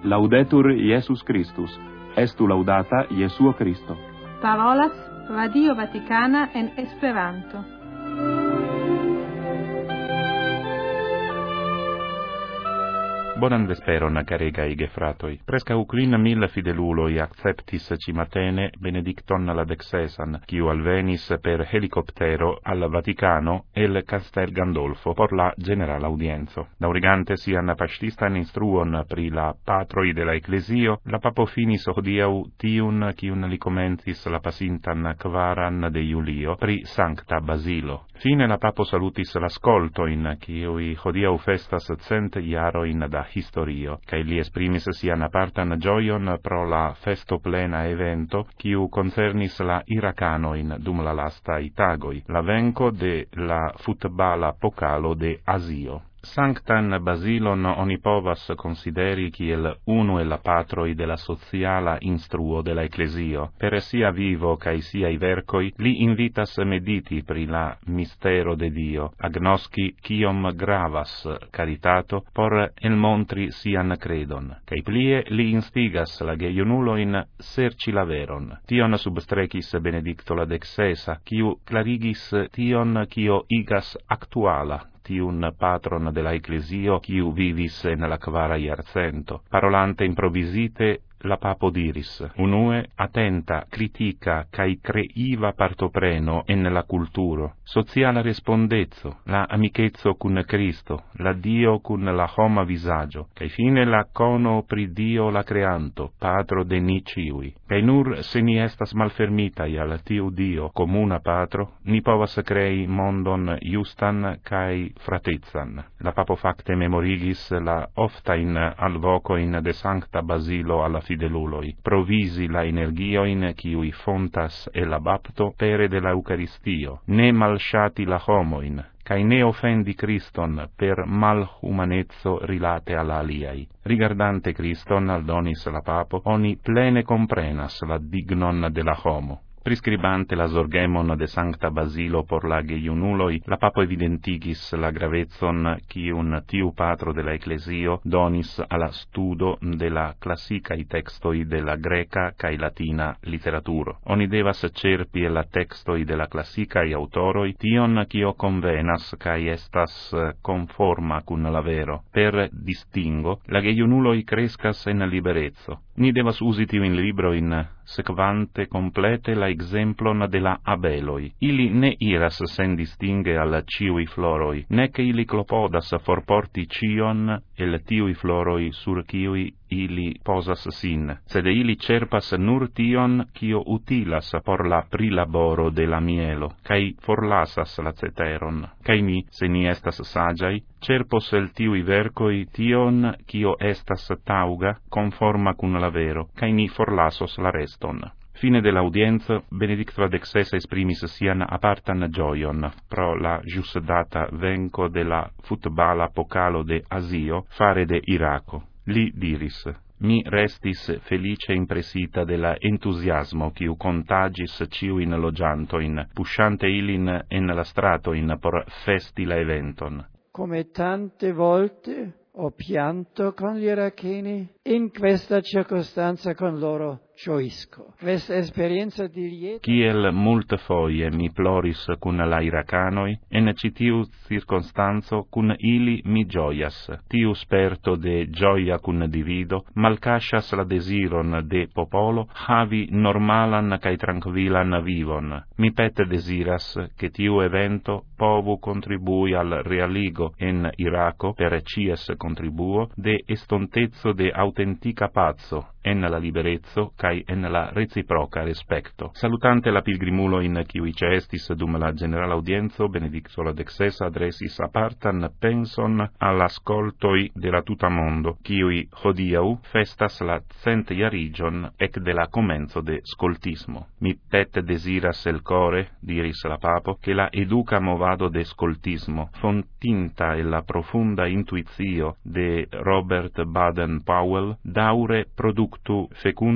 Laudetur Jesus Christus. Estu laudata Jesuo Christo. Parolas Radio Vaticana en Esperanto. Bonan vesperon, caregaj gefratoj. Prescau 5.000 fideluloj acceptis cimatene benedicton la dexesan, quiu alvenis per helicoptero al Vaticano el Castel Gandolfo por la general audienzo. Daurigante sian pastistan instruon pri la patroi de la Ecclesio, la papo finis hodiau tiun quiun li comencis la pasintan kvaran de Julio pri Sancta Basilo. Fine la papo salutis l'ascoltoin, quiui hodiau festas 100 iaroin da historio, cae li esprimis sian apartan gioion pro la festo plena evento, quiu concernis la Iracanoin dum la lastai tagoi, la venco de la futbala pokalo de Asio. Sanctan Basilon oni povas consideri kiel unu el la patroi de la sociala instruo de la Ecclesio. Per sia vivo cae siai vercoi li invitas mediti pri la mistero de Dio, agnosci quiom gravas caritato por elmontri sian credon, cae plie li instigas la geionuloin serci la veron. Tion substrecis Benedicto la Dexesa, quiu clarigis tion quio igas actuala, tiun patron de la Ecclesio, quiu vivis en la 4ª iarcento. Parolante improvisite, la papo diris, unue attenta, critica, cae creiva partopreno en la culturo, sociala respondezzo, la amicezzo cun Cristo, la Dio cun la homa visagio, cae fine la cono pri Dio la creanto, patro de ni ciui. Cae nur se ni estas malfermitai al tiu Dio comuna patro, ni povas crei mondon justan cae fratezzan. La papo facte memorigis la oftain alvocoin de Sancta Basilo alla fideluloi, provisi la energioin quiui fontas e la bapto pere de la Eucaristio, ne malsciati la homoin, cae ne offendi Christon per malhumanezzo rilate alla aliai. Rigardante Christon, aldonis la papo, oni plene comprenas la dignon de la homo. Prescribante la sorgemon de Sancta Basilo por la geiunuloi, la papo evidentigis la gravezzon quiun tiu patro de la Ecclesio donis alla studo de la classicai textoi de la greca cae latina literaturo. Oni devas cerpi la textoi de la classicai autoroi tion quio convenas cae estas conforma cun la vero. Per distingo, la geiunuloi crescas en liberezzo. Ni devas usi tiu in libro in sequante complete la exemplon de la abeloi. Ili ne iras sen distingue al ciui floroi, nec ili clopodas forporti cion el tiui floroi sur ciui ili posas sin, sed ili cerpas nur tion quio utilas por la prilaboro de la mielo, cae forlasas la ceteron. Cae mi, se ni estas sagiai, cerpos el tiui vercoi tion quio estas tauga, conforma cun la vero, cae ni forlasos la reston. Fine de l'audienza, Benedicto XVI esprimis sian apartan gioion pro la giusdata venco de la futbala pokalo de Asio fare de Iraco. Li diris, mi restis felice impressita de la entusiasmo quiu contagis ciuin logiantoin, pusciante ilin en la stratoin por festi la eventon. Come tante volte ho pianto con gli iracheni, in questa circostanza con loro gioisco. Questa esperienza di lieto. Kiel multe foie mi ploris cun la Iracanoi, en citiu circonstanzo cun ili mi gioias. Tiu sperto de gioia cun divido, malcascias la desiron de popolo, havi normalan cae tranquillan vivon. Mi pete desiras che tiu evento povu contribui al realigo en Iraco per cies contribuo de estontezzo de autentica pazzo en la liberezzo cae en la reciproca respecto. Salutante la pilgrimulo in quiui estis dum la general audienzo, Benedicto la XVI adresis apartan penson all'ascoltoi de la tuta mondo, quiui hodiau festas la 100 iarigion ec de la comenzo de scoltismo. Mi pet desiras el core, diris la papo, che la educa movado de scoltismo, fontinta e la profunda intuizio de Robert Baden-Powell, daure productu fecunda in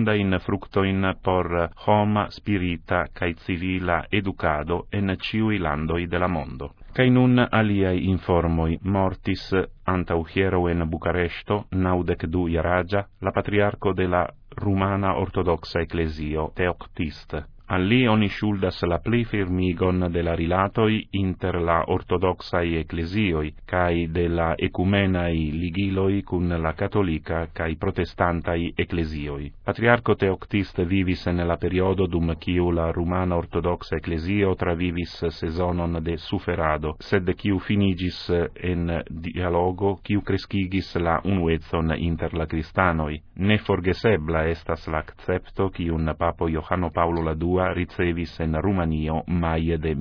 fructoin por homa spirita cae civila educado en ciui landoi de la mondo. Cae nun aliai informoi mortis antau hiero en Bucaresto 92 iaragia la patriarco de la Rumana Ortodoxa Ecclesio Teoctist. Al li oni shuldas la pli firmigon de la rilatoi inter la ortodoxai ecclesioi, cae de la ecumenai ligiloi cun la catolica cae protestantai ecclesioi. Patriarco Teoctist vivis en la periodo dum quiu la Rumana Ortodoxa Ecclesio travivis sezonon de suferado, sed quiu finigis en dialogo, quiu crescigis la unuezon inter la cristanoi. Ne forgesebla estas l'accepto quiun Papo Iohanno Paulo II ricevis en Rumanio maie de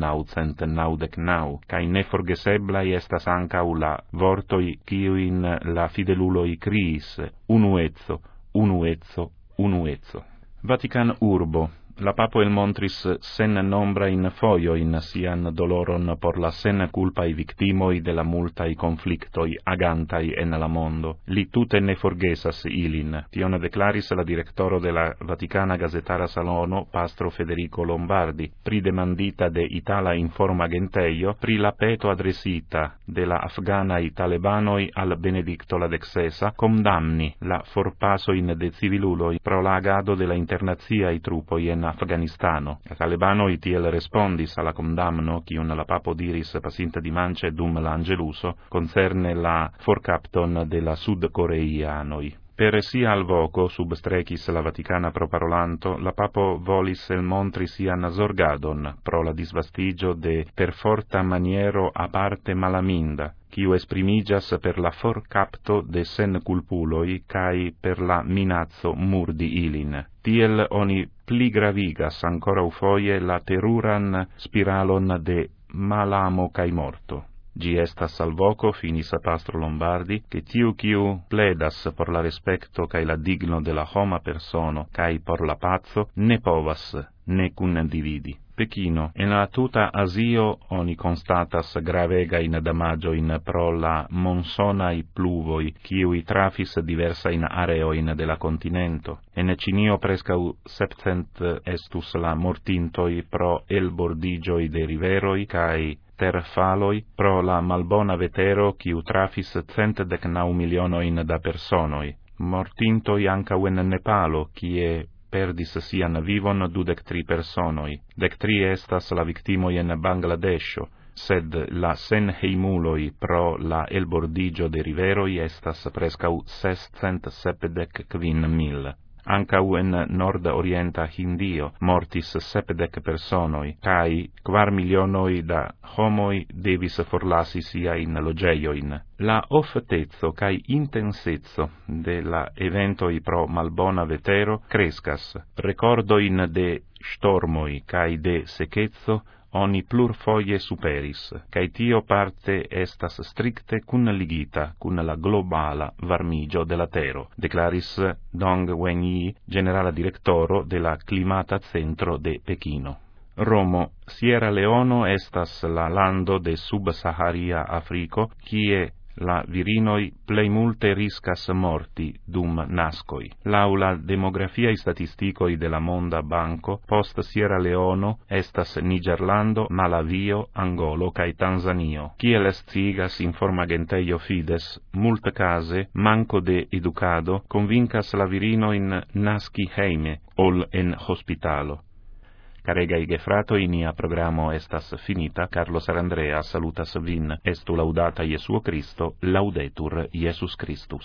1999, cae neforgeseblai estas ancau la vortoi quiuin la fideluloi criis, unuezzo, unuezzo, unuezzo. Vatican urbo. La Papo el montris sen nombra in foio in sian doloron por la sen culpai victimoi de la multai conflictoi agantai en la mondo. Li tute ne forgesas ilin. Tion declaris la directoro de la Vaticana Gazetara Salono, Pastro Federico Lombardi, pri demandita de Itala Informa Agenteio, pri la peto adresita de la afganai talebanoi al Benedicto la XVI, condamni la forpasoin de civiluloi pro la agado de la internaziai trupoi en Afganistano. La Talebanoi tiel respondis alla condamno, quiun la Papo diris pasinta dimance dum l'Angeluso, concerne la forcapton de la sud-coreianoi. Per sia al voco, substrecis la Vaticana proporulanto, la Papo volis el montri sian zorgadon pro la disvastigio de per forta maniero a parte malaminda, quiu esprimigas per la forcapto de sen culpuloi cae per la minazzo murdi ilin. Tiel oni pli gravigas ancora ufoie la teruran spiralon de malamo cae morto. Gi estas al voco, finis Pastro Lombardi, che tiu quiu pledas por la respecto cae la digno de la homa persono cae por la pazzo, ne povas, ne cun dividi. Pechino, en la tuta Asio oni constatas gravega in damagioin pro la monsonai pluvoi, quiui trafis diversa in areoin de la continento. En Cinio prescau 700 estus la mortintoi pro el bordigioi de riveroi, cae terfaloi pro la malbona vetero quiu trafis 119 milionoin da personoi. Mortintoi ancau en Nepalo, quie perdis sian vivon 23 personoi. 13 estas la victimoi en Bangladesho, sed la senheimuloi pro la elbordigio de riveroi estas prescau 675.000. Ancau en nord-orienta Hindio mortis 70 personoi, cae 4 milionoi da homoi devis forlasi sia in logeioin. La oftezo cae intensezzo de la eventoi pro malbona vetero crescas. Recordoin de stormoi cae de secezzo oni plurfoje superis, cae tio parte estas stricte cunligita cun la globala varmigio de la tero, declaris Dong Wenyi, generala directoro de la Climata Centro de Pechino. Romo, Sierra Leono estas la lando de subsaharia Africo, kie la virinoi plei multe riscas morti dum nascoi. Lau la demografiai statisticoi de la Monda Banco, post Sierra Leono estas Nigerlando, Malavio, Angolo cae Tanzanio. Kiel sciigas Informa Agenteio Fides, multe case, manco de educado, convincas la virinoin nasci heime, ol en hospitalo. Caregai gefratoi, nia programo estas finita. Carlo Sarandrea salutas vin. Estu laudata Jesuo Cristo, laudetur Jesus Christus.